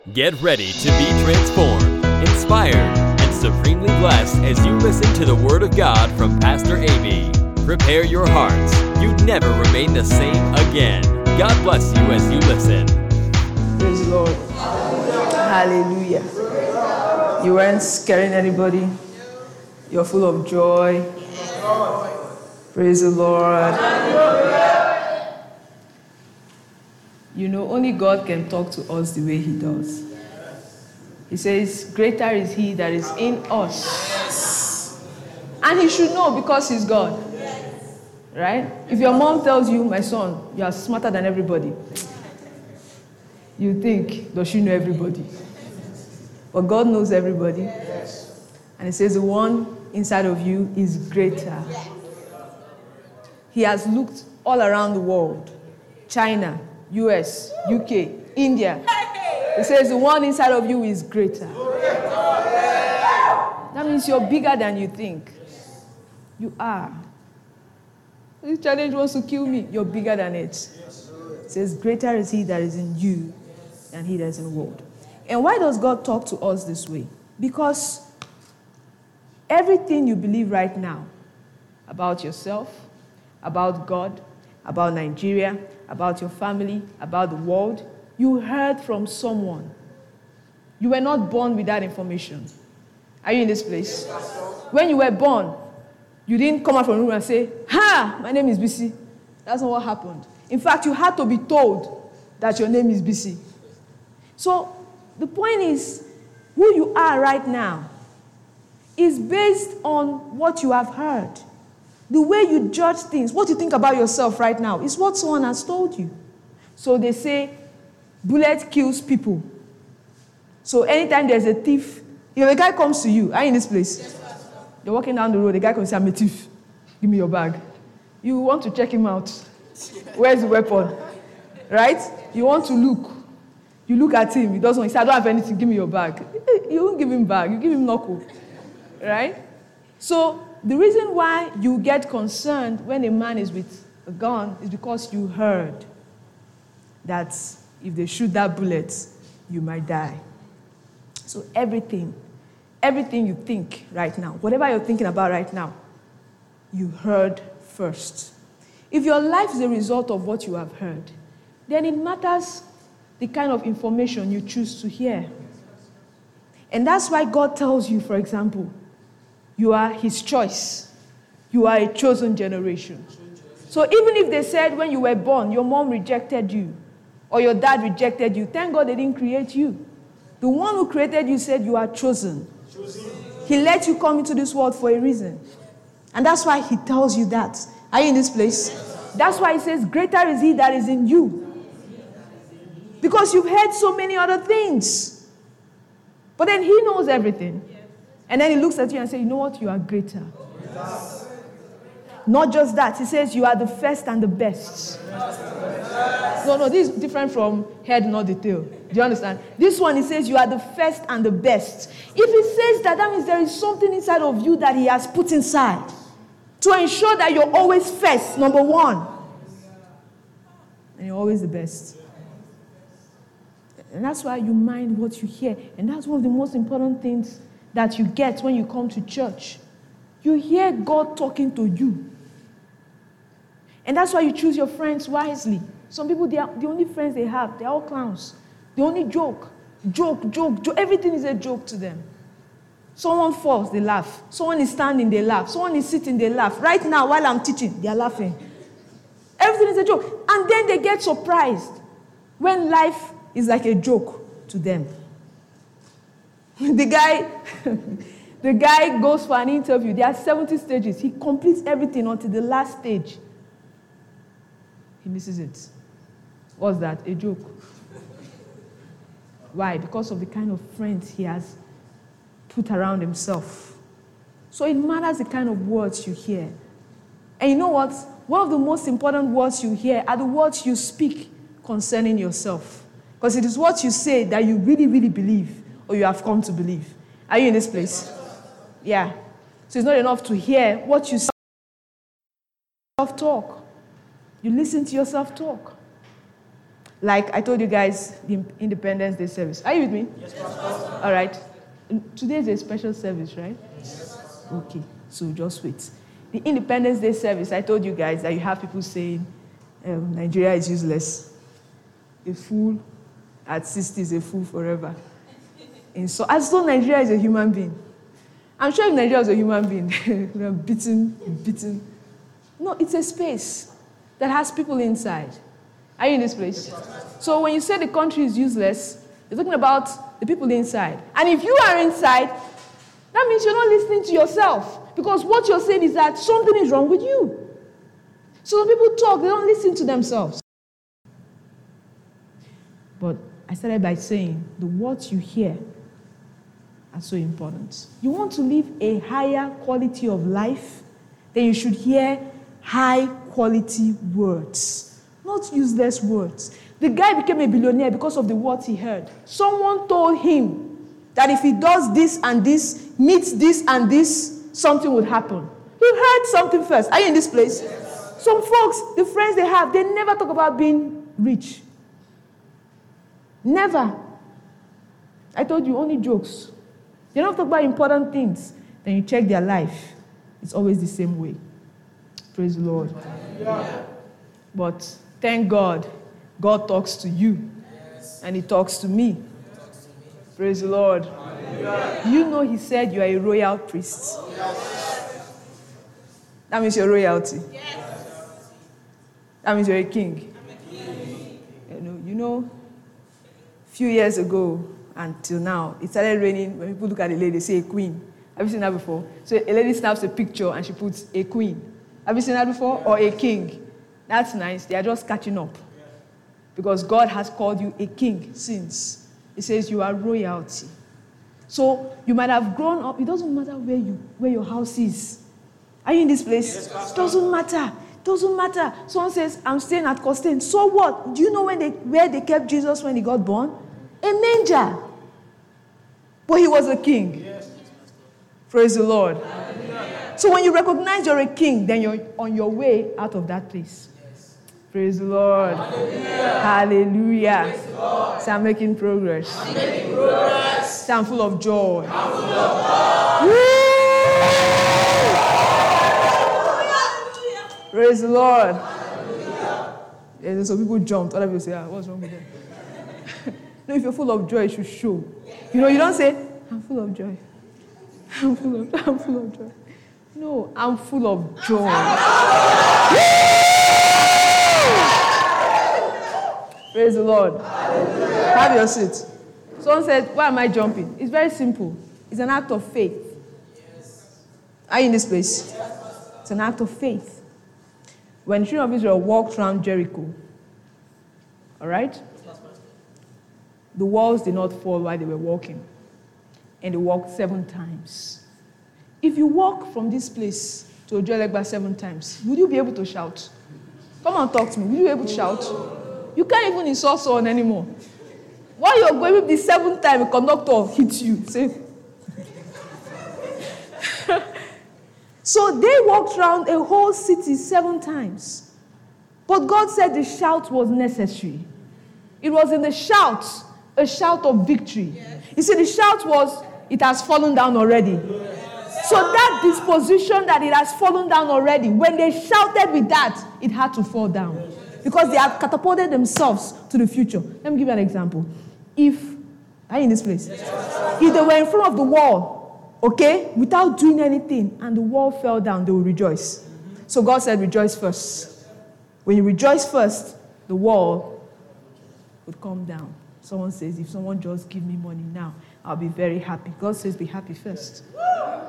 Get ready to be transformed, inspired, and supremely blessed as you listen to the Word of God from Pastor A.B. Prepare your hearts. You'd never remain the same again. God bless you as you listen. Praise the Lord. Hallelujah. You weren't scaring anybody. You're full of joy. Praise the Lord. You know, only God can talk to us the way He does. He says, greater is He that is in us. And He should know because He's God. Right? If your mom tells you, my son, you are smarter than everybody, you think, does she know everybody? But God knows everybody. And He says the one inside of you is greater. He has looked all around the world. China, US, UK, India. He says the one inside of you is greater. That means you're bigger than you think. You are. This challenge wants to kill me. You're bigger than it. It says, greater is He that is in you than he that is in the world. And why does God talk to us this way? Because everything you believe right now about yourself, about God, about Nigeria, about your family, about the world, you heard from someone. You were not born with that information. Are you in this place? When you were born, you didn't come out from the room and say, "Ha, my name is BC." That's not what happened. In fact, you had to be told that your name is BC. So the point is, who you are right now is based on what you have heard. The way you judge things, what you think about yourself right now, is what someone has told you. So they say, bullet kills people. So anytime there's a thief, if a guy comes to you, are you in this place? Yes, you're walking down the road, the guy comes and say, "I'm a thief. Give me your bag." You want to check him out. Where's the weapon? Right? You want to look. You look at him. He doesn't want. He says, "I don't have anything. Give me your bag." You won't give him bag. You give him knuckle. Right? So the reason why you get concerned when a man is with a gun is because you heard that if they shoot that bullet, you might die. So everything you think right now, whatever you're thinking about right now, you heard first. If your life is a result of what you have heard, then it matters the kind of information you choose to hear. And that's why God tells you, for example, you are His choice. You are a chosen generation. So even if they said when you were born, your mom rejected you, or your dad rejected you, thank God they didn't create you. The one who created you said you are chosen. He let you come into this world for a reason. And that's why He tells you that. Are you in this place? That's why He says, greater is He that is in you. Because you've heard so many other things. But then He knows everything. And then He looks at you and says, you know what? You are greater. Not just that. He says you are the first and the best. No, this is different from head, not the tail. Do you understand? This one, He says you are the first and the best. If He says that, that means there is something inside of you that He has put inside to ensure that you're always first, number one. And you're always the best. And that's why you mind what you hear. And that's one of the most important things that you get when you come to church. You hear God talking to you. And that's why you choose your friends wisely. Some people, they are the only friends they have. They're all clowns. They only joke. Everything is a joke to them. Someone falls, they laugh. Someone is standing, they laugh. Someone is sitting, they laugh. Right now, while I'm teaching, they are laughing. Everything is a joke. And then they get surprised when life is like a joke to them. The guy goes for an interview. There are 70 stages. He completes everything until the last stage. He misses it. What's that? A joke. Why? Because of the kind of friends he has put around himself. So it matters the kind of words you hear. And you know what? One of the most important words you hear are the words you speak concerning yourself. Because it is what you say that you really, really believe or you have come to believe. Are you in this place? Yeah. So it's not enough to hear what you say. Self-talk. You listen to yourself talk. Like I told you guys, the Independence Day service. Are you with me? Yes, Pastor. All right. Today is a special service, right? Yes. Okay, so just wait. The Independence Day service, I told you guys that you have people saying Nigeria is useless. A fool at 60 is a fool forever. And so, as though Nigeria is a human being. I'm sure if Nigeria was a human being, we are beaten. No, it's a space that has people inside. Are you in this place? Yes. So when you say the country is useless, you're talking about the people inside. And if you are inside, that means you're not listening to yourself. Because what you're saying is that something is wrong with you. So when people talk, they don't listen to themselves. But I started by saying the words you hear are so important. You want to live a higher quality of life, then you should hear high quality words, not useless words. The guy became a billionaire because of the words he heard. Someone told him that if he does this and this, meets this and this, something would happen. He heard something first. Are you in this place? Yes. Some folks, the friends they have, they never talk about being rich. Never. I told you, only jokes. They don't talk about important things. Then you check their life. It's always the same way. Praise the Lord. Yeah. But thank God, God talks to you. Yes. And He talks to me. Praise the Lord. Yeah. You know He said you are a royal priest. Yes. That means you're royalty. Yes. That means you're a king. I'm a king. You know, a few years ago, until now, it started raining. When people look at a lady, they say a queen. Have you seen that before? So a lady snaps a picture and she puts a queen. Have you seen that before? Or a king. That's nice. They are just catching up. Because God has called you a king since. He says you are royalty. So you might have grown up. It doesn't matter where your house is. Are you in this place? Yes, it doesn't matter. Doesn't matter. Someone says, I'm staying at Costain. So what? Do you know where they kept Jesus when he got born? A manger. But he was a king. Yes. Praise the Lord. Hallelujah. So when you recognize you're a king, then you're on your way out of that place. Yes. Praise the Lord. Hallelujah. Hallelujah. So I'm making progress. I'm making progress. So I'm full of joy. I'm full of joy. Praise the Lord. Yeah, some people jumped. Other people say, what's wrong with them? No, if you're full of joy, it should show. You don't say, I'm full of joy. I'm full of joy. No, I'm full of joy. Praise the Lord. Have your seat. Someone said, why am I jumping? It's very simple. It's an act of faith. Are you in this place? It's an act of faith. When the children of Israel walked around Jericho, all right? The walls did not fall while they were walking. And they walked 7 times. If you walk from this place to Ojuelegba 7 times, would you be able to shout? Come on, talk to me. Will you be able to shout? You can't even insult someone anymore. While you're going with the 7th time, a conductor hits you. Say. So they walked around a whole city 7 times. But God said the shout was necessary. It was in the shout, a shout of victory. Yes. You see, the shout was, it has fallen down already. Yes. So that disposition that it has fallen down already, when they shouted with that, it had to fall down. Because they had catapulted themselves to the future. Let me give you an example. Are you in this place? Yes. If they were in front of the wall, okay, without doing anything, and the wall fell down, they will rejoice. So God said, rejoice first. When you rejoice first, the wall would come down. Someone says, if someone just give me money now, I'll be very happy. God says, be happy first. Are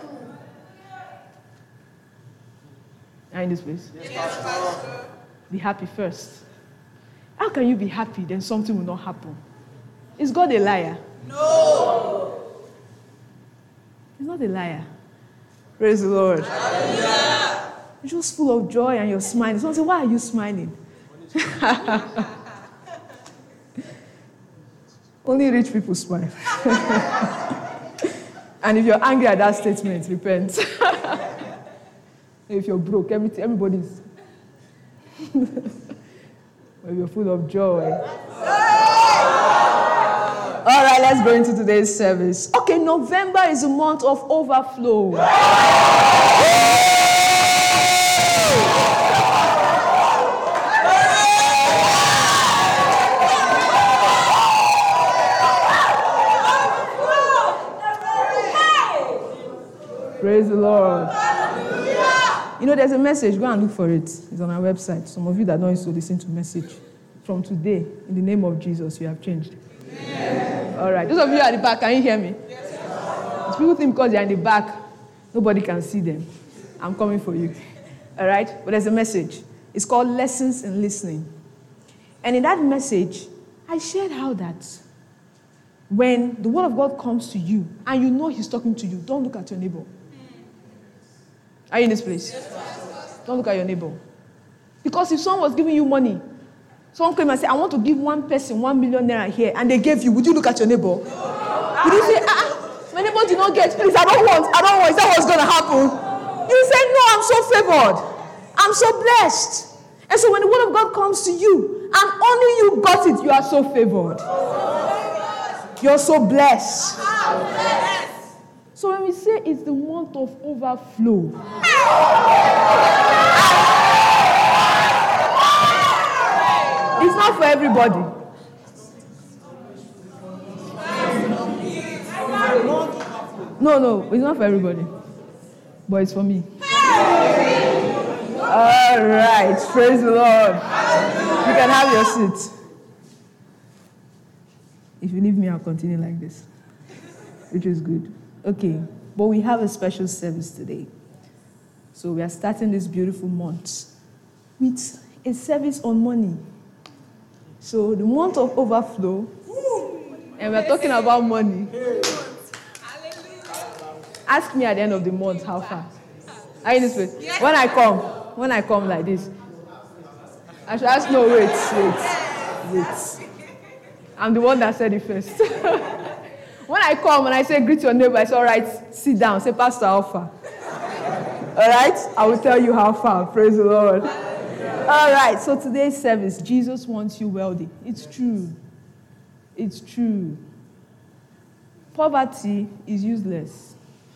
you in this place? Yes, Pastor. Be happy first. How can you be happy, then something will not happen? Is God a liar? No. He's not a liar. Praise the Lord. Hallelujah. You're just full of joy and you're smiling. Someone says, why are you smiling? Only rich people smile. And if you're angry at that statement, repent. If you're broke, everybody's. When you're full of joy. All right, let's go into today's service. Okay, November is a month of overflow. Praise the Lord. You know, there's a message. Go and look for it. It's on our website. Some of you that don't used to listen to message. From today, in the name of Jesus, you have changed. Yes. All right. Those of you at the back, can you hear me? Yes. People think because they're in the back, nobody can see them. I'm coming for you. All right? But there's a message. It's called Lessons in Listening. And in that message, I shared how that when the word of God comes to you and you know he's talking to you, don't look at your neighbor. Are you in this place? Yes. Don't look at your neighbor. Because if someone was giving you money, someone came and said, I want to give one person 1 million naira here, and they gave you, would you look at your neighbor? Would you say, my neighbor did not get, please, I don't want, is that what's going to happen? You say, no, I'm so favored. I'm so blessed. And so when the word of God comes to you, and only you got it, you are so favored. You're so blessed. So when we say it's the month of overflow, it's not for everybody. No, it's not for everybody. But it's for me. All right, praise the Lord. You can have your seat. If you leave me, I'll continue like this, which is good. Okay, but we have a special service today. So we are starting this beautiful month with a service on money. So the month of overflow, and we're talking about money. Ask me at the end of the month how far. Are you in this place? When I come like this, I should ask, no, wait. I'm the one that said it first. When I come and I say, greet your neighbor, I say, all right, sit down. Say, Pastor, how far? All right? I will tell you how far. Praise the Lord. All right, so today's service, Jesus wants you wealthy. It's true. It's true. Poverty is useless.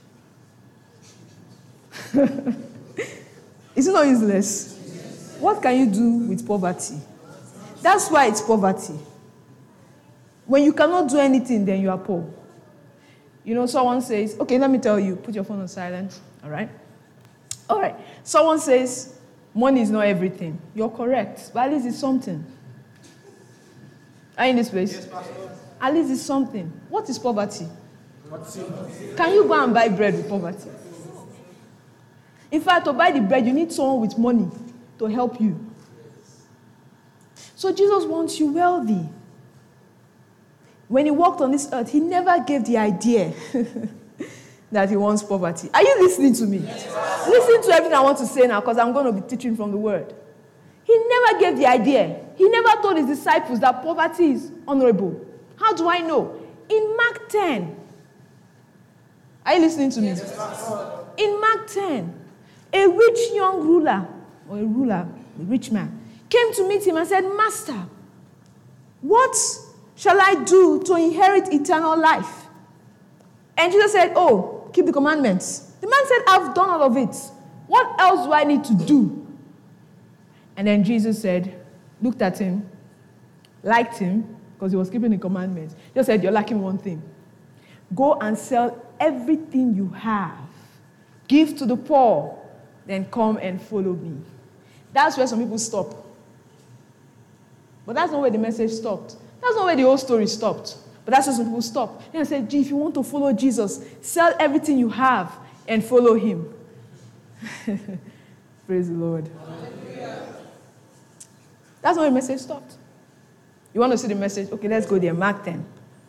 Is it not useless? What can you do with poverty? That's why it's poverty. When you cannot do anything, then you are poor. You know, someone says, okay, let me tell you, put your phone on silent, all right? All right. Someone says, money is not everything. You're correct, but at least it's something. Are you in this place? Yes, Pastor. At least it's something. What is poverty? Can you go and buy bread with poverty? In fact, to buy the bread, you need someone with money to help you. So Jesus wants you wealthy. When he walked on this earth, he never gave the idea that he wants poverty. Are you listening to me? Yes. Listen to everything I want to say now, because I'm going to be teaching from the word. He never gave the idea. He never told his disciples that poverty is honorable. How do I know? In Mark 10. Are you listening to me? Yes. In Mark 10, a rich young ruler, a rich man, came to meet him and said, Master, what shall I do to inherit eternal life? And Jesus said, oh, keep the commandments. The man said, I've done all of it. What else do I need to do? And then Jesus said, looked at him, liked him, because he was keeping the commandments. Just said, you're lacking one thing. Go and sell everything you have. Give to the poor. Then come and follow me. That's where some people stop. But that's not where the message stopped. That's not where the whole story stopped. But that's where some people stop. And I said, if you want to follow Jesus, sell everything you have and follow him. Praise the Lord. Hallelujah. That's not where the message stopped. You want to see the message? Okay, let's go there. Mark 10.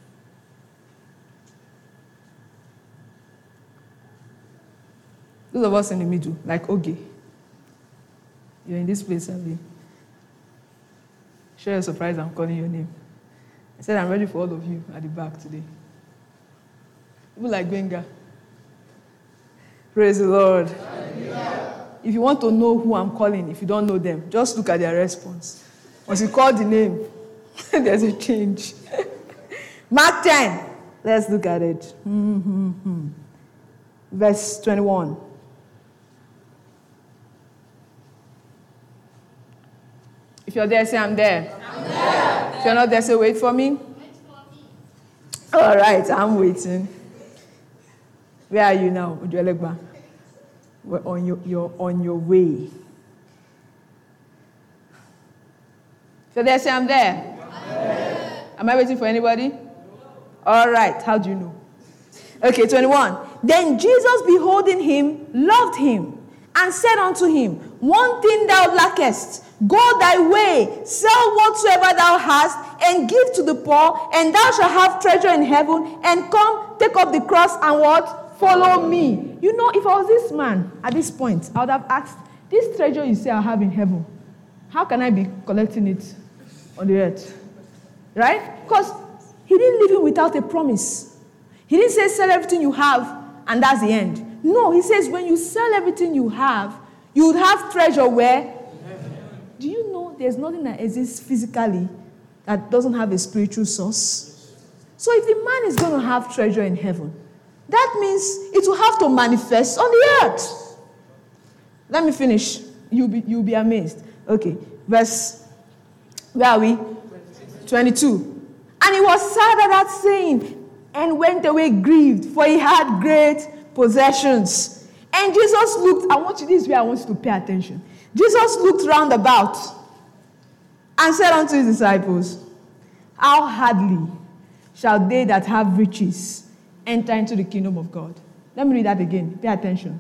Those of us in the middle, like Oge. You're in this place, Abby. Sure you're surprised I'm calling your name. I said, I'm ready for all of you at the back today. People like Benga. Praise the Lord. Hallelujah. If you want to know who I'm calling, if you don't know them, just look at their response. Once you call the name, there's a change. Mark 10. Let's look at it. Verse 21. If you're there, say, I'm there. I'm there. If you're not there, say, wait for me. All right, I'm waiting. Where are you now, Ujuelegba? You're on your way. If you're there, say, I'm there. I'm there. Am I waiting for anybody? All right, how do you know? Okay, 21. Then Jesus, beholding him, loved him, and said unto him, one thing thou lackest, go thy way, sell whatsoever thou hast, and give to the poor, and thou shalt have treasure in heaven, and come, take up the cross, and what? Follow me. You know, if I was this man at this point, I would have asked, this treasure you say I have in heaven, how can I be collecting it on the earth? Right? Because he didn't leave him without a promise. He didn't say, sell everything you have, and that's the end. No, he says, when you sell everything you have, you would have treasure where? Do you know there's nothing that exists physically that doesn't have a spiritual source? So if the man is going to have treasure in heaven, that means it will have to manifest on the earth. Let me finish. You'll be amazed. Okay, verse, where are we? 22. And he was sad at that saying, and went away grieved, for he had great possessions. And Jesus looked, this is where I want you to pay attention. Jesus looked round about and said unto his disciples, how hardly shall they that have riches enter into the kingdom of God? Let me read that again. Pay attention.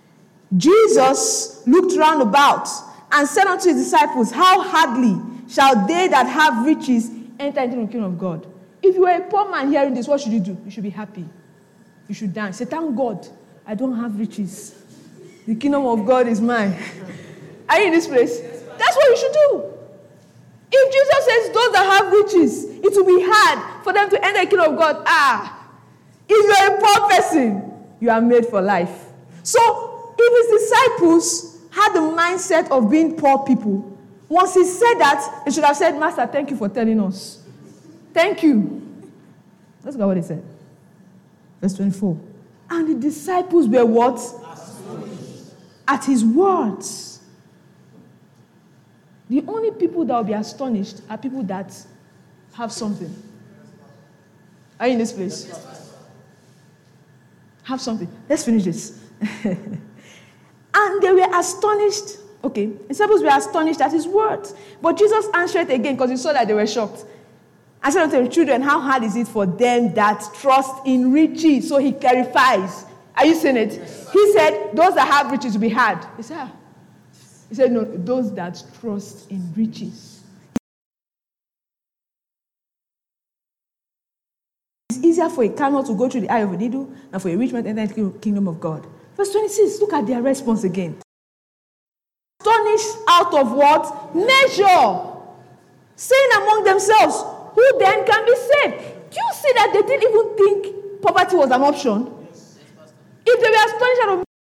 Jesus looked round about and said unto his disciples, how hardly shall they that have riches enter into the kingdom of God? If you were a poor man hearing this, what should you do? You should be happy. You should dance. Say, thank God, I don't have riches. The kingdom of God is mine. Are you in this place? That's what you should do. If Jesus says those that have riches, it will be hard for them to enter the kingdom of God. If you're a poor person, you are made for life. So, if his disciples had the mindset of being poor people, once he said that, they should have said, Master, thank you for telling us. Thank you. Let's go what he said. Verse 24. And the disciples were what? Astonished at his words. The only people that will be astonished are people that have something. Are you in this place? Have something. Let's finish this. And they were astonished. Okay. The disciples were astonished at his words. But Jesus answered again because he saw that they were shocked. I said unto the children, how hard is it for them that trust in riches? So he clarifies. Are you seeing it? He said, those that have riches will be hard. He said, no, those that trust in riches. It's easier for a camel to go through the eye of a needle than for a rich man to enter the kingdom of God. Verse 26, look at their response again. Astonished out of what? Measure. Saying among themselves, who then can be saved? Do you see that they didn't even think poverty was an option? Yes. If they were astonished out of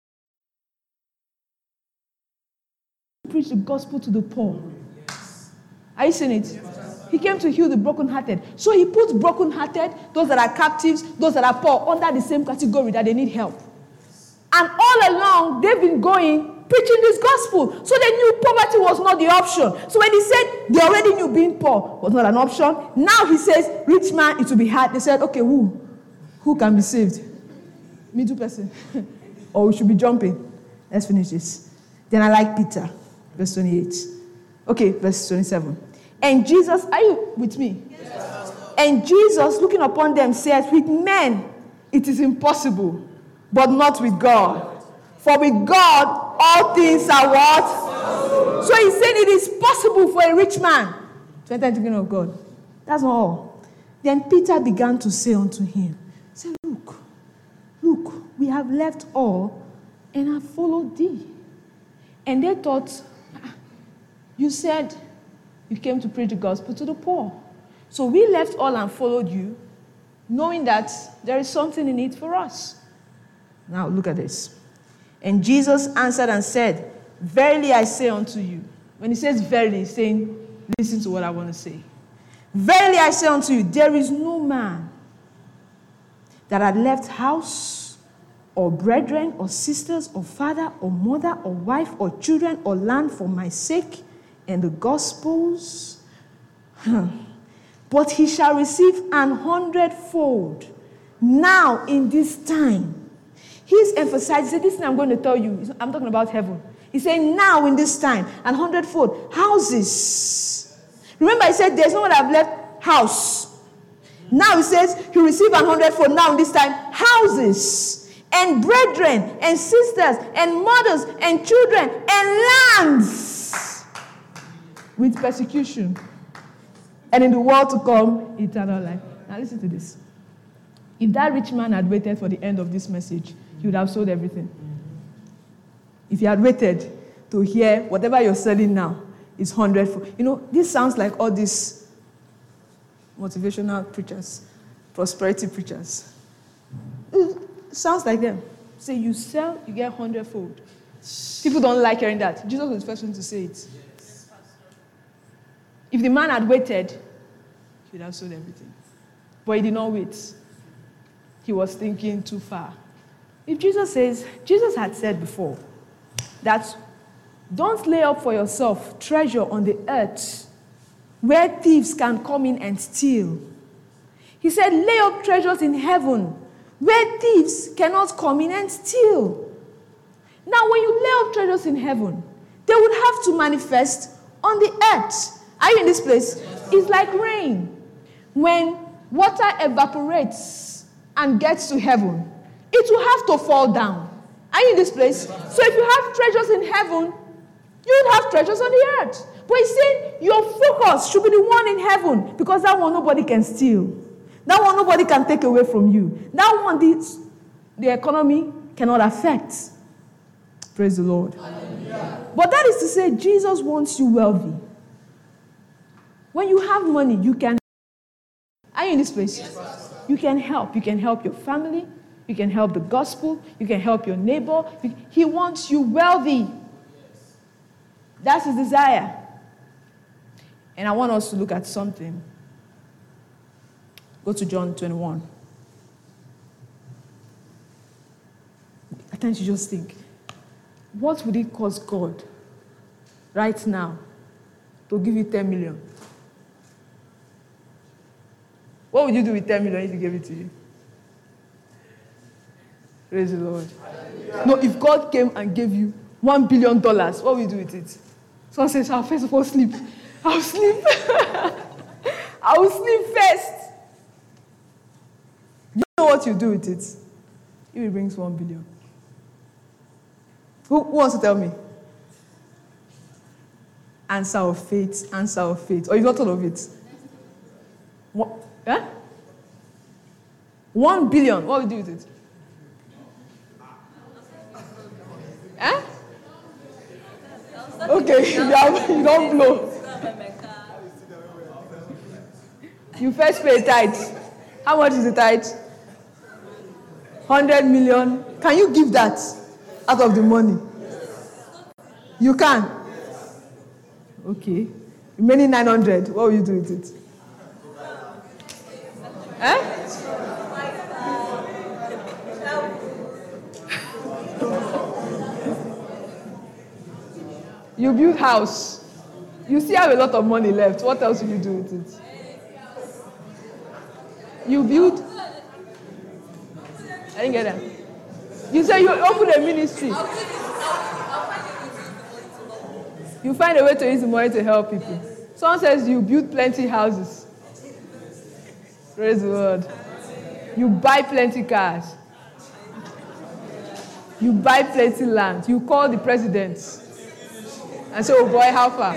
preach the gospel to the poor. Yes. Are you seeing it? Yes. He came to heal the brokenhearted. So he puts brokenhearted, those that are captives, those that are poor, under the same category that they need help. And all along, they've been going preaching this gospel. So they knew poverty was not the option. So when he said they already knew being poor was not an option, now he says, rich man, it will be hard. They said, okay, who can be saved? Middle person. Or we should be jumping. Let's finish this. Then I like Peter, verse 28. Okay, verse 27. And Jesus, are you with me? Yes. And Jesus, looking upon them, says, with men it is impossible, but not with God. For with God, all things are what? So he said it is possible for a rich man to enter the kingdom of God. That's not all. Then Peter began to say unto him, say, look, we have left all and have followed thee. And they thought, you said you came to preach the gospel to the poor. So we left all and followed you, knowing that there is something in it for us. Now look at this. And Jesus answered and said, verily I say unto you. When he says verily, he's saying, listen to what I want to say. Verily I say unto you, there is no man that had left house, or brethren, or sisters, or father, or mother, or wife, or children, or land for my sake and the gospel's, but he shall receive 100-fold now in this time. He's emphasizing, this thing I'm going to tell you, I'm talking about heaven. He's saying now in this time, 100-fold. Houses. Remember, he said there's no one that have left house. Now he says he received 100-fold now in this time. Houses and brethren and sisters and mothers and children and lands with persecution. And in the world to come, eternal life. Now listen to this. If that rich man had waited for the end of this message, he would have sold everything. If he had waited to hear whatever you're selling now is 100-fold. You know, this sounds like all these motivational preachers, prosperity preachers. It sounds like them. Say you sell, you get 100-fold. People don't like hearing that. Jesus was the first one to say it. If the man had waited, he would have sold everything. But he did not wait. He was thinking too far. If Jesus had said before that don't lay up for yourself treasure on the earth where thieves can come in and steal. He said, lay up treasures in heaven where thieves cannot come in and steal. Now, when you lay up treasures in heaven, they would have to manifest on the earth. Are you in this place? It's like rain. When water evaporates and gets to heaven, it will have to fall down. Are you in this place? So if you have treasures in heaven, you would have treasures on the earth. But he's saying your focus should be the one in heaven, because that one nobody can steal. That one nobody can take away from you. That one the economy cannot affect. Praise the Lord. Hallelujah. But that is to say, Jesus wants you wealthy. When you have money, you can. Are you in this place? Yes, you can help. You can help your family. You can help the gospel. You can help your neighbor. He wants you wealthy. That's his desire. And I want us to look at something. Go to John 21. At times you just think, what would it cost God right now to give you 10 million? What would you do with 10 million if he gave it to you? Praise the Lord. No, if God came and gave you $1 billion, what will you do with it? Someone says, I'll first of all sleep. I'll sleep. I will sleep first. You know what you do with it? If it brings 1 billion. Who wants to tell me? Answer of faith, answer of faith. Or you've not thought of it? What? Eh? 1 billion. What will you do with it? Eh? Okay, you don't blow. You first pay a tithe. How much is the tithe? 100 million. Can you give that out of the money? You can. Okay. Remaining 900. What will you do with it? Eh? You build house. You still have a lot of money left. What else will you do with it? You build. I didn't get that. You say you open a ministry. You find a way to use the money to help people. Someone says you build plenty houses. Praise the Lord. You buy plenty cars. You buy plenty land. You call the president and say, oh boy, how far?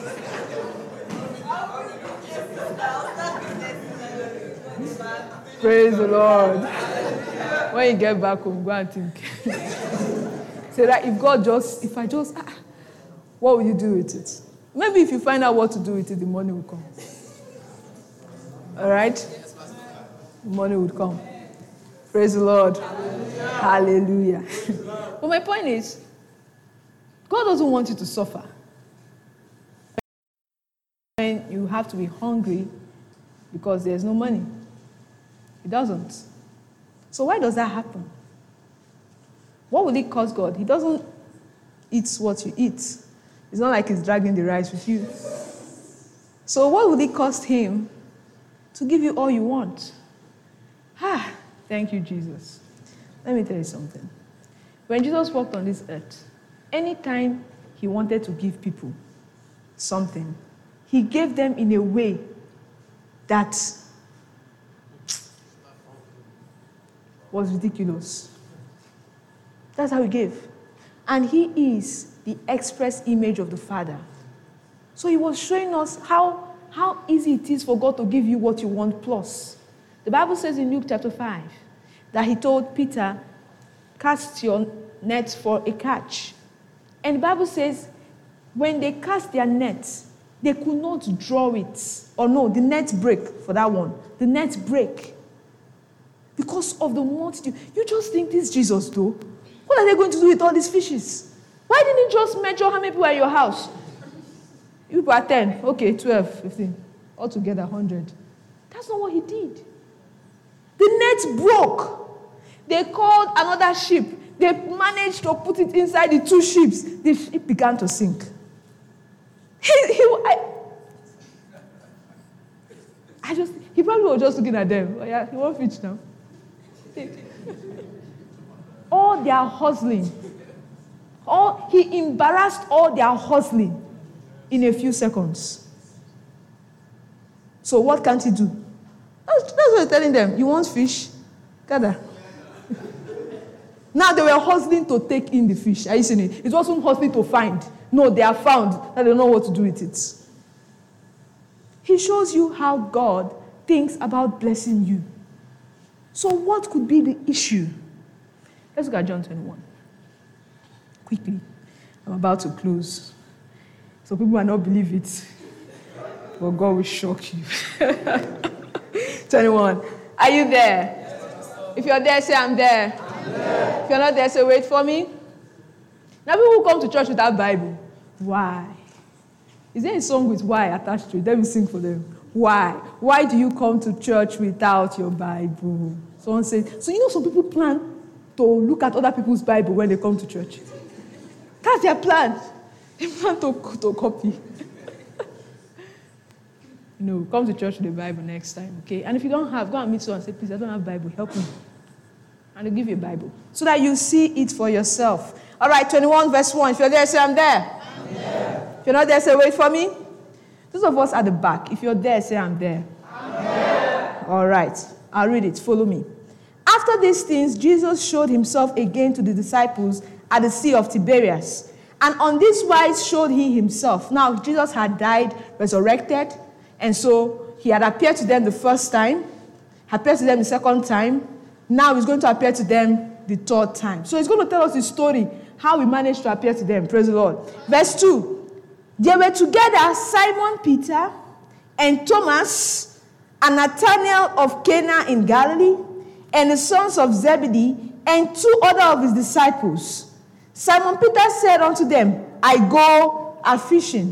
Praise the Lord. When you get back home, go and think. Say that if I just, what will you do with it? Maybe if you find out what to do with it, the money will come. All right? The money would come. Praise the Lord. Hallelujah. But my point is, God doesn't want you to suffer. When you have to be hungry because there's no money. It doesn't. So why does that happen? What will it cost God? He doesn't eat what you eat. It's not like he's dragging the rice with you. So what will it cost him to give you all you want? Thank you, Jesus. Let me tell you something. When Jesus walked on this earth, anytime he wanted to give people something, he gave them in a way that was ridiculous. That's how he gave. And he is the express image of the Father. So he was showing us how easy it is for God to give you what you want plus. The Bible says in Luke chapter 5 that he told Peter, cast your nets for a catch. And the Bible says when they cast their nets, they could not draw it. Or no, the nets break for that one. The nets break. Because of the multitude. You just think this Jesus though? What are they going to do with all these fishes? Why didn't he just measure how many people are in your house? You people are 10. Okay, 12, 15. Altogether 100. That's not what he did. The net broke. They called another ship. They managed to put it inside the two ships. The ship began to sink. He probably was just looking at them. Oh, yeah, he won't fish now. All their hustling. He embarrassed all their hustling in a few seconds. So what can't he do? That's what he's telling them. You want fish? Gather. Now they were hustling to take in the fish. Are you seeing it? It wasn't hustling to find. No, they are found. Now they don't know what to do with it. He shows you how God thinks about blessing you. So what could be the issue? Let's look at John 21. Quickly. I'm about to close. So people might not believe it. But God will shock you. 21. Are you there? If you're there, say I'm there. If you're not there, say wait for me. Now people come to church without Bible. Why? Is there a song with why attached to it? Let me sing for them. Why? Why do you come to church without your Bible? Someone said, so you know some people plan to look at other people's Bible when they come to church. That's their plan. They plan to copy. No, come to church with the Bible next time, okay? And if you don't have, go and meet someone and say, please, I don't have Bible, help me. And they'll give you a Bible. So that you see it for yourself. All right, 21 verse 1. If you're there, say I'm there. I'm there. If you're not there, say wait for me. Those of us at the back, if you're there, say I'm there. I'm there. All right, I'll read it. Follow me. After these things, Jesus showed himself again to the disciples at the Sea of Tiberias. And on this wise showed he himself. Now, Jesus had died, resurrected, and so he had appeared to them the first time, appeared to them the second time. Now he's going to appear to them the third time. So he's going to tell us the story, how we managed to appear to them. Praise the Lord. Verse 2. They were together, Simon Peter and Thomas and Nathanael of Cana in Galilee and the sons of Zebedee and 2 other of his disciples. Simon Peter said unto them, I go a-fishing.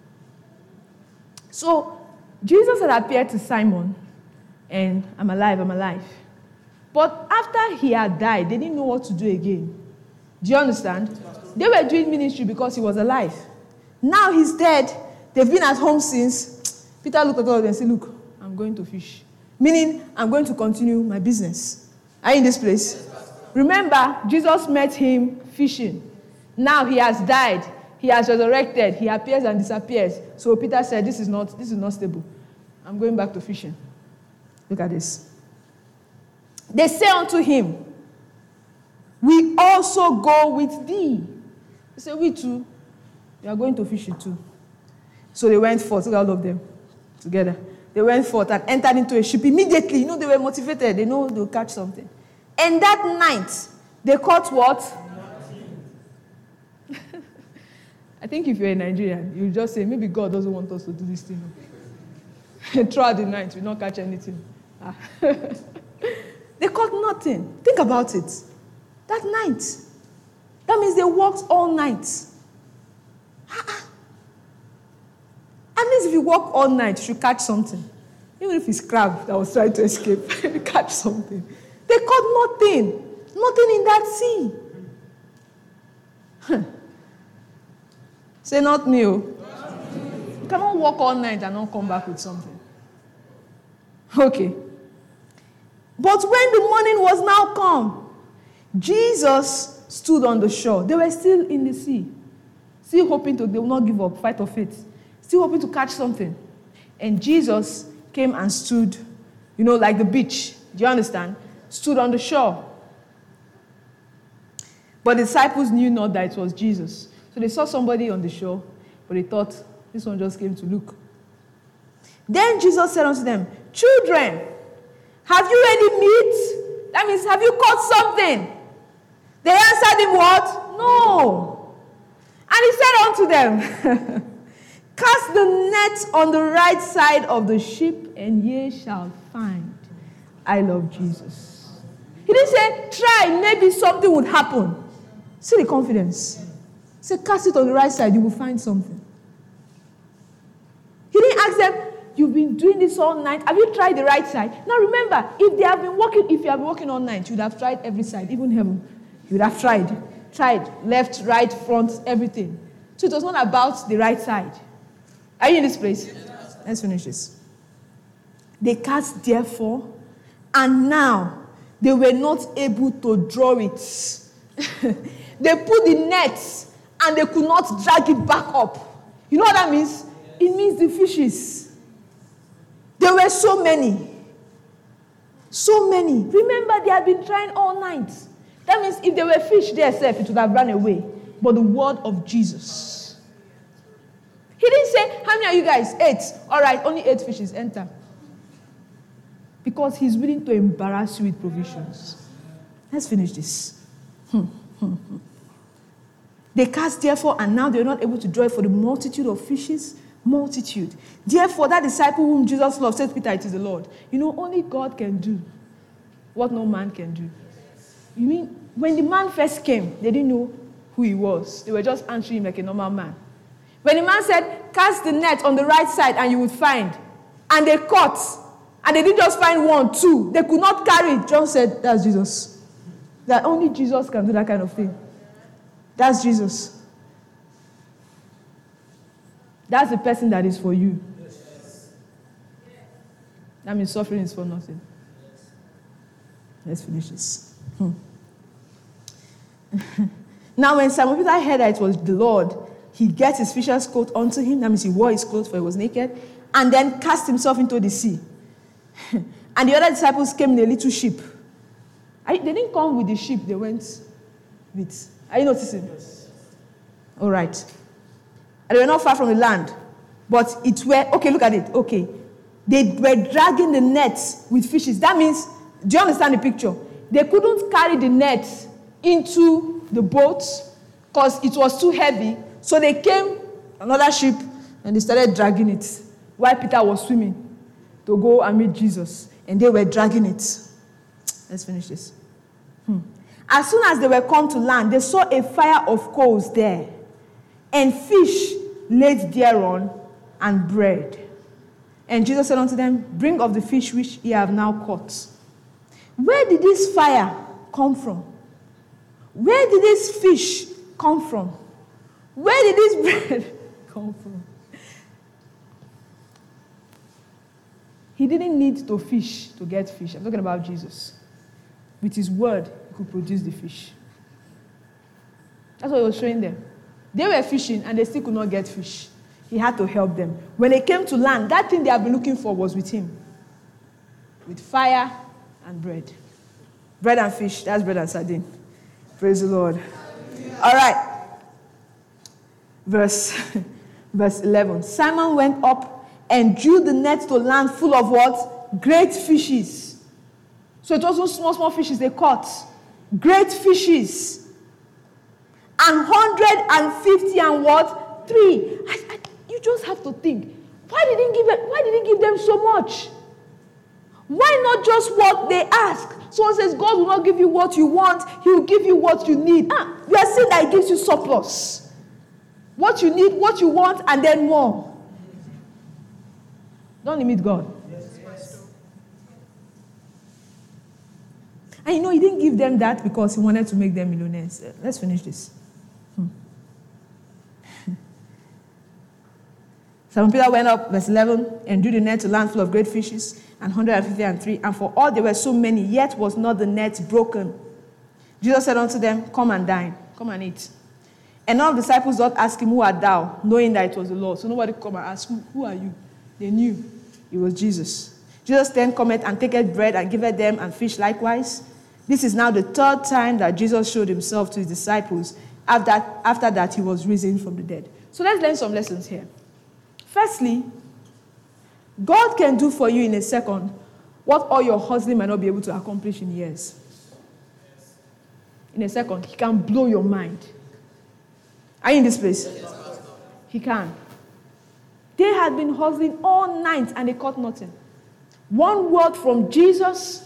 So Jesus had appeared to Simon and I'm alive. But after he had died, they didn't know what to do again. Do you understand? They were doing ministry because he was alive. Now he's dead. They've been at home since. Peter looked at all of them and said, look, I'm going to fish. Meaning, I'm going to continue my business. Are you in this place? Remember, Jesus met him fishing. Now he has died. He has resurrected. He appears and disappears. So Peter said, this is not stable. I'm going back to fishing. Look at this. They say unto him, we also go with thee. They say, we too. We are going to fishing too. So they went forth, all of them together. They went forth and entered into a ship immediately. They were motivated. They know they'll catch something. And that night, they caught what? I think if you're a Nigerian, you just say, maybe God doesn't want us to do this thing. Throughout the night, we don't catch anything. They caught nothing. Think about it. That night. That means they walked all night. At least if you walk all night, you should catch something. Even if it's crab that was trying to escape, catch something. They caught nothing. Nothing in that sea. Say not me. You cannot walk all night and not come back with something. Okay. But when the morning was now come, Jesus stood on the shore. They were still in the sea. Still hoping they will not give up, fight of faith. Still hoping to catch something. And Jesus came and stood, like the beach. Do you understand? Stood on the shore. But the disciples knew not that it was Jesus. So they saw somebody on the shore, but they thought this one just came to look. Then Jesus said unto them, children, have you any meat? That means, have you caught something? They answered him what? No. And he said unto them, cast the net on the right side of the ship, and ye shall find. I love Jesus. He didn't say, try, maybe something would happen. See the confidence. He said, cast it on the right side, you will find something. He didn't ask them, you've been doing this all night. Have you tried the right side? Now remember, if you have been working all night, you would have tried every side, even heaven. You would have tried left, right, front, everything. So it was not about the right side. Are you in this place? Let's finish this. They cast therefore, and now they were not able to draw it. They put the nets and they could not drag it back up. You know what that means? It means the fishes. There were so many. So many. Remember, they had been trying all night. That means if there were fish there, it would have run away. But the word of Jesus. He didn't say, how many are you guys? 8. All right, only 8 fishes. Enter. Because he's willing to embarrass you with provisions. Let's finish this. They cast therefore, and now they're not able to draw it for the multitude of fishes. Multitude. Therefore, that disciple whom Jesus loved said, Peter, it is the Lord. Only God can do what no man can do. You mean, when the man first came, they didn't know who he was. They were just answering him like a normal man. When the man said, cast the net on the right side and you would find, and they caught, and they didn't just find 1, 2, they could not carry it. John said, that's Jesus. That only Jesus can do that kind of thing. That's Jesus. That's the person that is for you. That means suffering is for nothing. Let's finish this. Now when Simon Peter heard that it was the Lord, he get his fisher's coat onto him. That means he wore his clothes, for he was naked. And then cast himself into the sea. And the other disciples came in a little ship. They didn't come with the ship, they went with. Are you noticing? Yes. All right. And they were not far from the land. But it were, okay, look at it. Okay. They were dragging the nets with fishes. That means, do you understand the picture? They couldn't carry the net into the boat because it was too heavy. So they came, another ship, and they started dragging it while Peter was swimming to go and meet Jesus. And they were dragging it. Let's finish this. As soon as they were come to land, they saw a fire of coals there, and fish laid thereon, and bread. And Jesus said unto them, bring of the fish which ye have now caught. Where did this fire come from? Where did this fish come from? Where did this bread come from? He didn't need to fish to get fish. I'm talking about Jesus. With his word, he could produce the fish. That's what he was showing them. They were fishing and they still could not get fish. He had to help them. When they came to land, that thing they had been looking for was with him. With fire and bread. Bread and fish, that's bread and sardine. Praise the Lord. All right. Verse 11. Simon went up and drew the net to land full of what? Great fishes. So it wasn't small fishes they caught. Great fishes. And 150 and what? 3. You just have to think. Why did he give them so much? Why not just what they ask? Someone says, God will not give you what you want. He will give you what you need. We are saying that he gives you surplus. What you need, what you want, and then more. Don't limit God. And he didn't give them that because he wanted to make them millionaires. Let's finish this. Simon Peter went up, verse 11, and drew the net to land full of great fishes, and 153. And for all there were so many, yet was not the net broken. Jesus said unto them, come and dine. Come and eat. And none of the disciples did ask him, who art thou? Knowing that it was the Lord. So nobody could come and ask, who are you? They knew it was Jesus. Jesus then cometh and taketh bread and giveth them, and fish likewise. This is now the third time that Jesus showed himself to his disciples. After that, he was risen from the dead. So let's learn some lessons here. Firstly, God can do for you in a second what all your hustling might not be able to accomplish in years. In a second, he can blow your mind. Are you in this place? He can. They had been hustling all night and they caught nothing. One word from Jesus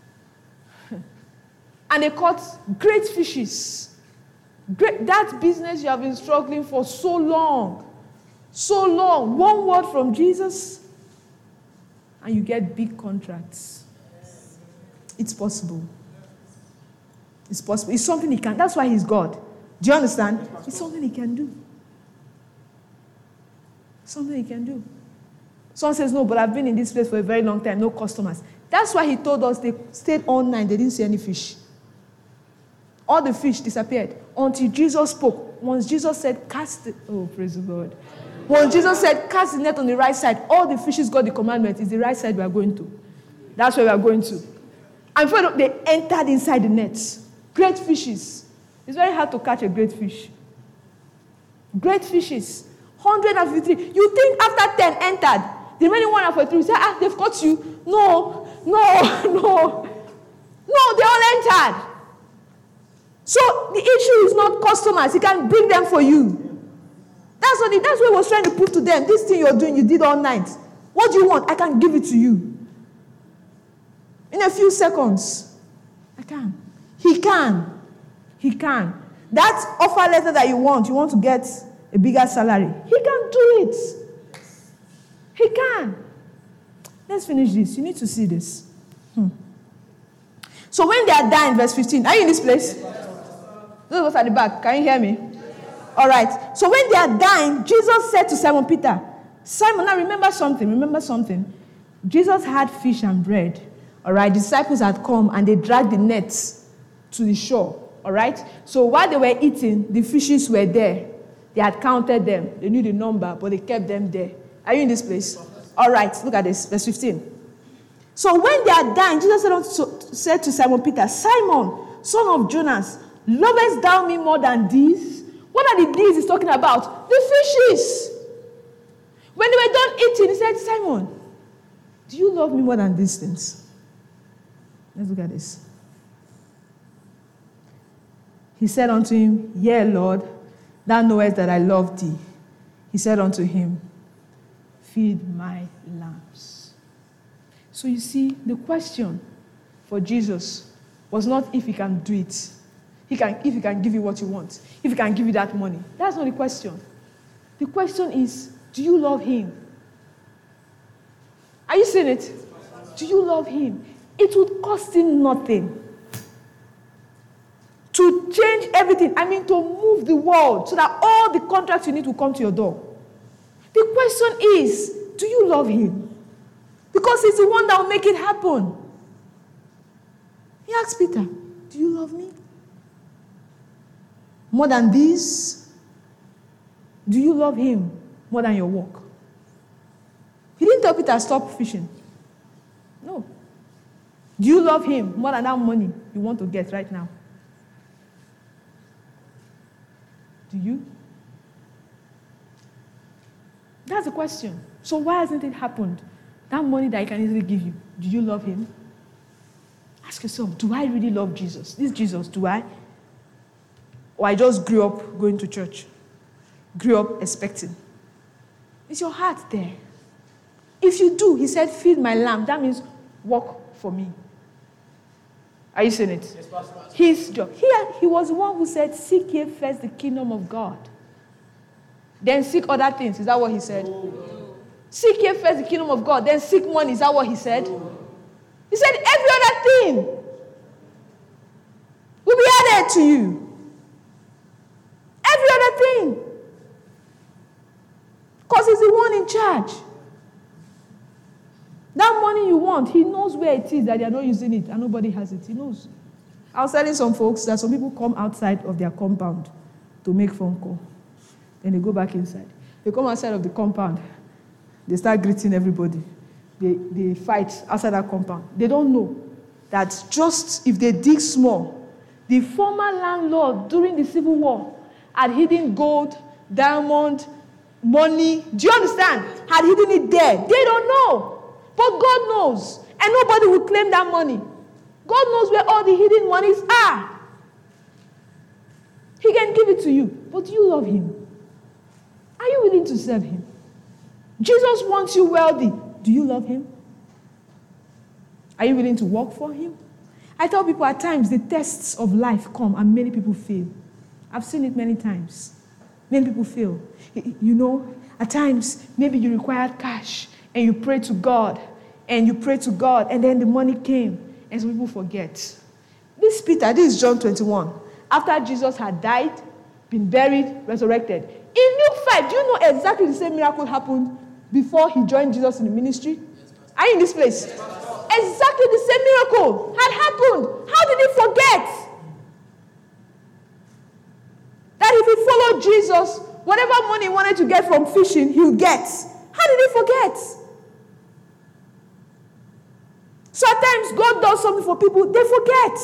and they caught great fishes. That business you have been struggling for so long. So long. One word from Jesus and you get big contracts. It's possible. It's possible. It's something he can. That's why he's God. Do you understand? It's something he can do. Something he can do. Someone says, no, but I've been in this place for a very long time, no customers. That's why he told us they stayed all night, they didn't see any fish. All the fish disappeared until Jesus spoke. Once Jesus said, cast it. Oh, praise the Lord. Once Jesus said, cast the net on the right side, all the fishes got the commandment. It's the right side we are going to. That's where we are going to. And before they entered inside the net. Great fishes. It's very hard to catch a great fish. Great fishes. 153. You think after 10 entered, the remaining 143, you say, they've caught you. No, they all entered. So the issue is not customers. He can bring them for you. That's what he was trying to prove to them. This thing you're doing, you did all night. What do you want? I can give it to you. In a few seconds. I can. He can. He can. That offer letter that you want to get a bigger salary. He can do it. He can. Let's finish this. You need to see this. So when they are dying, verse 15. Are you in this place? Those of us at the back, can you hear me? All right. So when they are dying, Jesus said to Simon Peter, Simon, now remember something. Jesus had fish and bread. All right. Disciples had come and they dragged the nets to the shore. All right. So while they were eating, the fishes were there. They had counted them. They knew the number, but they kept them there. Are you in this place? All right. Look at this. Verse 15. So when they are dying, Jesus said to Simon Peter, Simon, son of Jonas, lovest thou me more than these? What are the these he's talking about? The fishes. When they were done eating, he said, Simon, do you love me more than these things? Let's look at this. He said unto him, Yea, Lord, thou knowest that I love thee. He said unto him, feed my lambs. So you see, the question for Jesus was not if he can do it. If he can give you what you want. If he can give you that money. That's not the question. The question is, do you love him? Are you seeing it? Do you love him? It would cost him nothing to change everything. To move the world so that all the contracts you need will come to your door. The question is, do you love him? Because he's the one that will make it happen. He asked Peter, do you love me? More than this? Do you love him more than your work? He didn't tell Peter, stop fishing. No. Do you love him more than that money you want to get right now? Do you? That's the question. So why hasn't it happened? That money that he can easily give you, do you love him? Ask yourself, do I really love Jesus? This Jesus, do I? Or I just grew up going to church? Grew up expecting? Is your heart there? If you do, he said, feed my lamb. That means work for me. Are you seeing it? Yes, Pastor. His job. He was the one who said, seek ye first the kingdom of God. Then seek other things. Is that what he said? No. Seek ye first the kingdom of God. Then seek money. Is that what he said? No. He said every other thing. dead to you. Every other thing. Because he's the one in charge. That money you want, he knows where it is, that they are not using it, and nobody has it. He knows. I was telling some folks that some people come outside of their compound to make phone call. Then they go back inside. They come outside of the compound. They start greeting everybody. They fight outside that compound. They don't know that just if they dig small, the former landlord during the Civil War had hidden gold, diamond, money. Do you understand? Had hidden it there. They don't know. But God knows. And nobody will claim that money. God knows where all the hidden monies are. He can give it to you. But do you love him? Are you willing to serve him? Jesus wants you wealthy. Do you love him? Are you willing to work for him? I tell people at times the tests of life come and many people fail. I've seen it many times. Many people fail. You know, at times maybe you required cash and you pray to God and then the money came and some people forget. This is John 21. After Jesus had died, been buried, resurrected. In Luke 5, do you know exactly the same miracle happened before he joined Jesus in the ministry? Are you in this place? Exactly the same miracle had happened. How did he forget? That if he followed Jesus, whatever money he wanted to get from fishing, he'll get. How did he forget? So at times, God does something for people, they forget.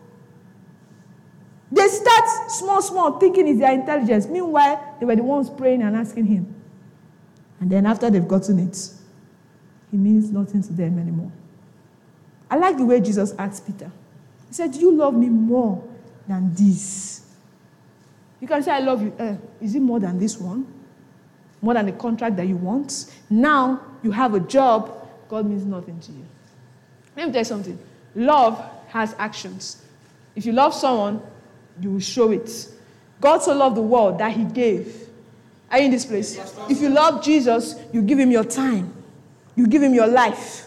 They start small, thinking it's their intelligence. Meanwhile, they were the ones praying and asking him. And then after they've gotten it, he means nothing to them anymore. I like the way Jesus asked Peter. He said, do you love me more than this? You can say, I love you. Is it more than this one? More than the contract that you want? Now you have a job. God means nothing to you. Let me tell you something. Love has actions. If you love someone, you will show it. God so loved the world that he gave. Are you in this place? Yes, if you love Jesus, you give him your time. You give him your life.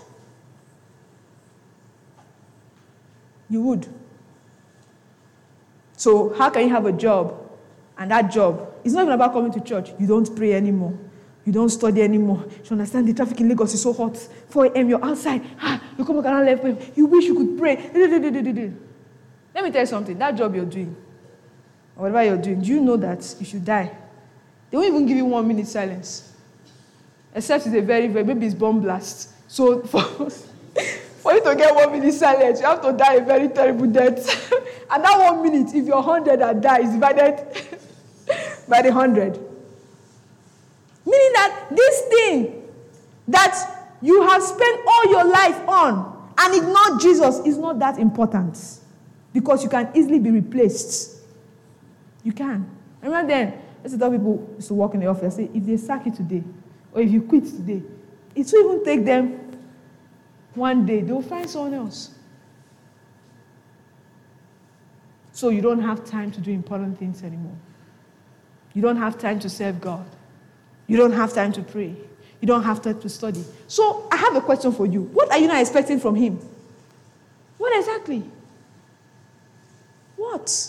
You would. So how can you have a job and that job, it's not even about coming to church. You don't pray anymore. You don't study anymore. You understand the traffic in Lagos is so hot. 4 a.m. you're outside. You come back around 11 p.m. You wish you could pray. Let me tell you something. That job you're doing, or whatever you're doing, do you know that if you die, they won't even give you 1 minute silence. Except it's a very, maybe it's bomb blast. So for you to get 1 minute silence, you have to die a very terrible death. And that 1 minute, if you're 100 that die, is divided by the 100. Meaning that this thing that you have spent all your life on and ignored Jesus is not that important. Because you can easily be replaced. You can. Remember then, let's tell people used to work in the office, say, if they sack you today, or if you quit today, it won't even take them 1 day. They'll find someone else. So you don't have time to do important things anymore. You don't have time to serve God. You don't have time to pray. You don't have time to study. So I have a question for you. What are you not expecting from him? What exactly? What?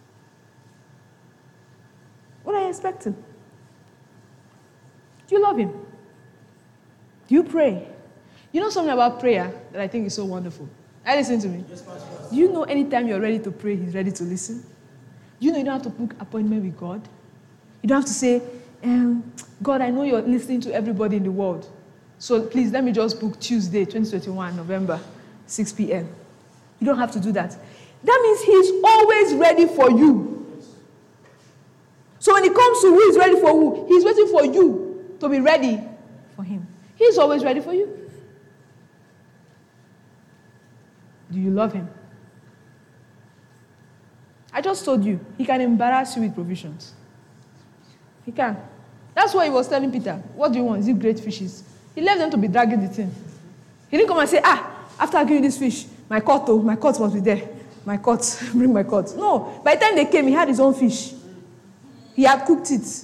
What are you expecting? Do you love him? Do you pray? You know something about prayer that I think is so wonderful? Listen to me. Do you know anytime you're ready to pray, he's ready to listen? Do you know you don't have to book appointment with God? You don't have to say, God, I know you're listening to everybody in the world. So please, let me just book Tuesday, 2021, November, 6 p.m. You don't have to do that. That means he's always ready for you. So when it comes to who is ready for who, he's waiting for you to be ready for him. He's always ready for you. Do you love him? I just told you, he can embarrass you with provisions. He can. That's why he was telling Peter, what do you want? Is it great fishes? He left them to be dragging the thing. He didn't come and say, after I give you this fish, my caught must be there. My caught, bring my caught. No, by the time they came, he had his own fish. He had cooked it.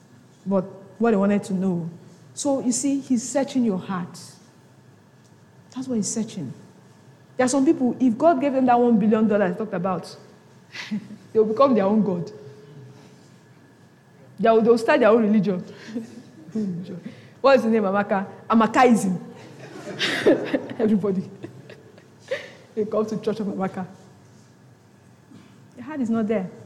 But what he wanted to know. So, you see, he's searching your heart. That's what he's searching. There are some people, if God gave them that $1 billion I talked about, they will become their own God. They'll start their own religion. What is the name, Amaka? Amakaism. Everybody. They come to Church of Amaka. The heart is not there.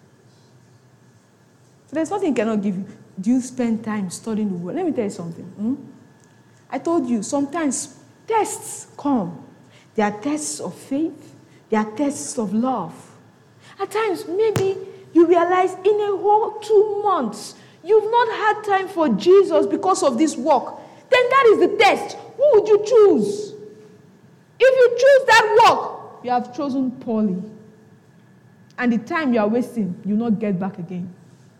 So there's nothing he cannot give you. Do you spend time studying the word? Let me tell you something. I told you, sometimes tests come. There are tests of faith. There are tests of love. At times, maybe you realize in a whole 2 months, you've not had time for Jesus because of this work. Then that is the test. Who would you choose? If you choose that work, you have chosen poorly. And the time you are wasting, you will not get back again.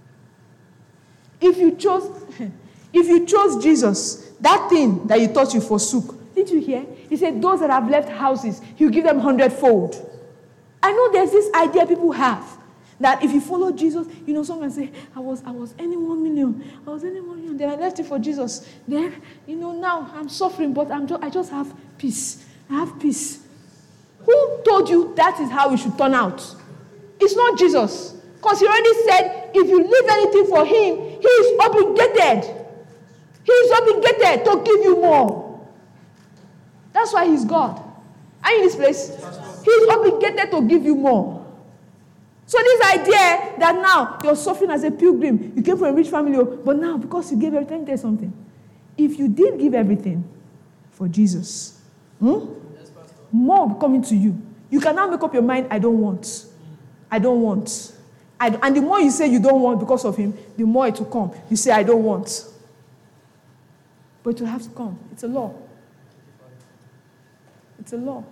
If you chose Jesus, that thing that you thought you forsook, did you hear? He said, those that have left houses, he'll give them 100-fold. I know there's this idea people have, that if you follow Jesus, someone say, I was earning 1 million. I was earning 1 million. Then I left it for Jesus. Then, now I'm suffering, but I just have peace. I have peace. Who told you that is how it should turn out? It's not Jesus. Because he already said, if you leave anything for him, he is obligated. He is obligated to give you more. That's why he's God. Are you in this place? He's obligated to give you more. So this idea that now you're suffering as a pilgrim, you came from a rich family, but now because you gave everything, there's something. If you did give everything for Jesus, more will be coming to you. You can now make up your mind, I don't want. I don't want. And the more you say you don't want because of him, the more it will come. You say, I don't want. But it will have to come. It's a law. It's a law.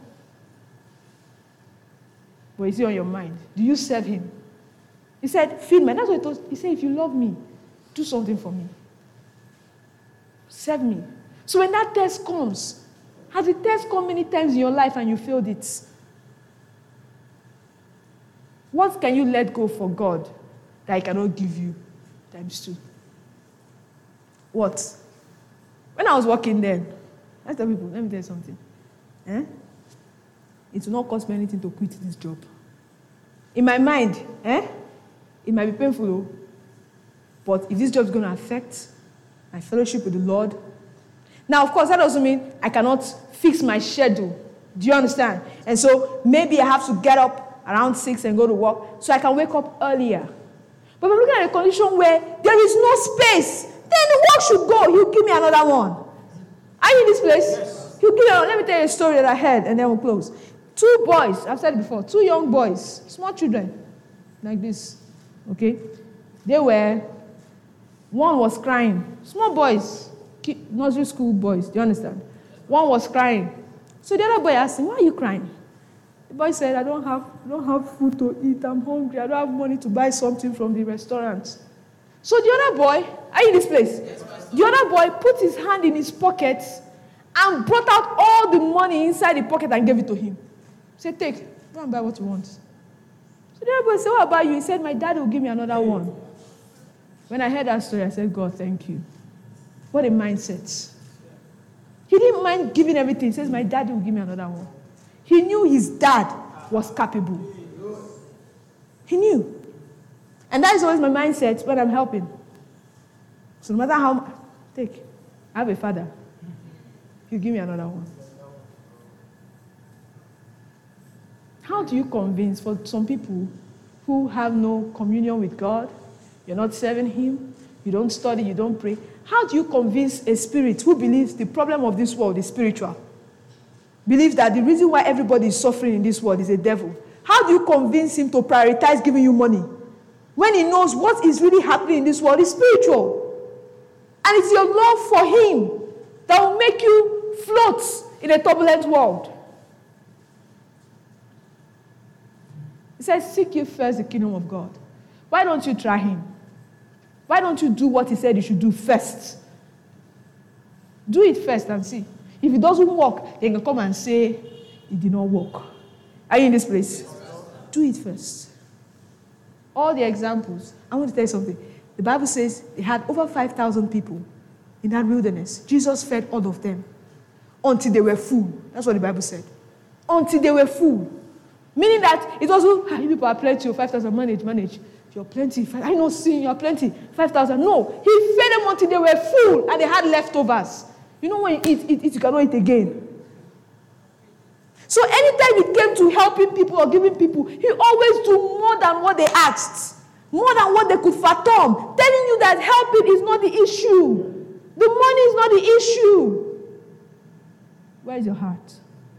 But is it on your mind? Do you serve him? He said, feed me. That's what he told. He said, if you love me, do something for me. Serve me. So when that test comes, has the test come many times in your life and you failed it? What can you let go for God that he cannot give you times 2? What? When I was working then, let me tell you something. It will not cost me anything to quit this job. In my mind, it might be painful, but if this job is going to affect my fellowship with the Lord. Now, of course, that doesn't mean I cannot fix my schedule. Do you understand? And so maybe I have to get up around 6 and go to work so I can wake up earlier. But if I'm looking at a condition where there is no space, then the work should go. He'll give me another one. Are you in this place? Yes. He'll give me another. Let me tell you a story that I heard, and then we'll close. 2 boys, I've said it before, 2 young boys, small children, like this, okay? One was crying. Small boys, nursery school boys, do you understand? One was crying. So the other boy asked him, why are you crying? The boy said, I don't have food to eat. I'm hungry. I don't have money to buy something from the restaurant. So the other boy, are you in this place? Yes, the other boy put his hand in his pocket and brought out all the money inside the pocket and gave it to him. He said, take, go and buy what you want. So the other boy said, what about you? He said, my dad will give me another one. When I heard that story, I said, God, thank you. What a mindset. He didn't mind giving everything. He says, my dad will give me another one. He knew his dad was capable. He knew. And that is always my mindset when I'm helping. So no matter how, take. I have a father. He'll give me another one. How do you convince for some people who have no communion with God, you're not serving him, you don't study, you don't pray, how do you convince a spirit who believes the problem of this world is spiritual? Believes that the reason why everybody is suffering in this world is a devil. How do you convince him to prioritize giving you money when he knows what is really happening in this world is spiritual? And it's your love for him that will make you float in a turbulent world. He says, seek ye first the kingdom of God. Why don't you try him? Why don't you do what he said you should do first? Do it first and see. If it doesn't work, they can come and say, it did not work. Are you in this place? Do it first. All the examples. I want to tell you something. The Bible says they had over 5,000 people in that wilderness. Jesus fed all of them. until they were full. That's what the Bible said. Until they were full. Meaning that it wasn't, you people are plenty, 5,000, manage. You're plenty. I know, seeing you're plenty. 5,000. No. He fed them until they were full and they had leftovers. You know when you eat, you cannot eat again. So anytime it came to helping people or giving people, he always do more than what they asked. More than what they could fathom. Telling you that helping is not the issue. The money is not the issue. Where is your heart?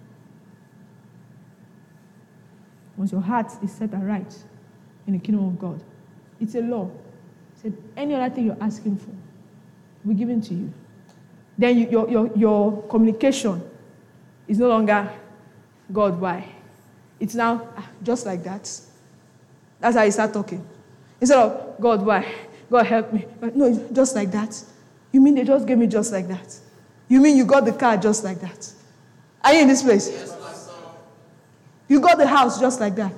Once your heart is set aright in the kingdom of God, it's a law. He said, any other thing you're asking for will be given to you. Then your communication is no longer, God, why? It's now, just like that. That's how you start talking. Instead of, God, why? God, help me. No, it's just like that. You mean they just gave me just like that? You mean you got the car just like that? Are you in this place? Yes, Pastor. You got the house just like that.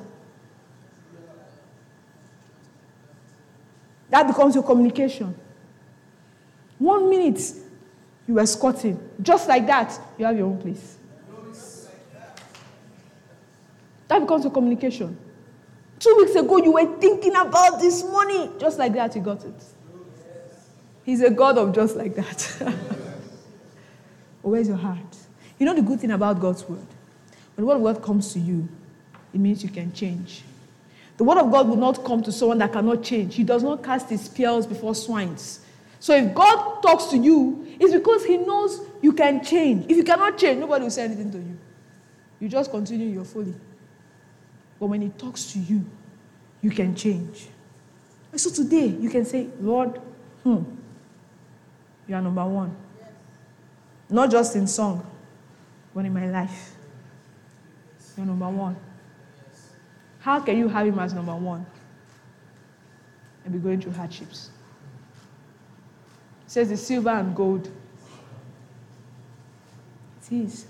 That becomes your communication. 1 minute, you were squatting. Just like that, you have your own place. That becomes your communication. 2 weeks ago, you were thinking about this money. Just like that, you got it. He's a God of just like that. But where's your heart? You know the good thing about God's word? When the word of God comes to you, it means you can change. The word of God will not come to someone that cannot change. He does not cast his pearls before swines. So if God talks to you, it's because he knows you can change. If you cannot change, nobody will say anything to you. You just continue your folly. But when he talks to you, you can change. So today, you can say, Lord, you are number one. Not just in song, but in my life. You're number one. How can you have him as number one and be going through hardships? It says the silver and gold. It is.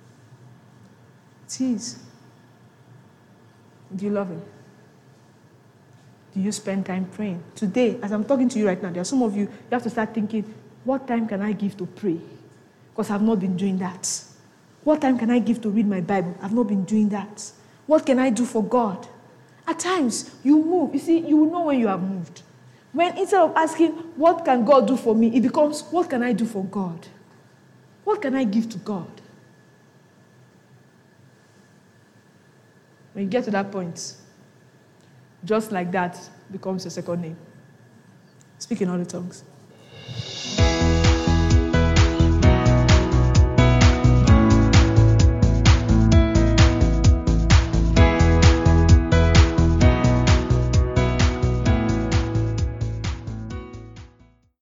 It is. Do you love him? Do you spend time praying? Today, as I'm talking to you right now, there are some of you, you have to start thinking, what time can I give to pray? Because I've not been doing that. What time can I give to read my Bible? I've not been doing that. What can I do for God? At times, you move. You see, you will know when you have moved. When instead of asking, what can God do for me? It becomes, what can I do for God? What can I give to God? When you get to that point, just like that becomes your second name. Speak in other tongues.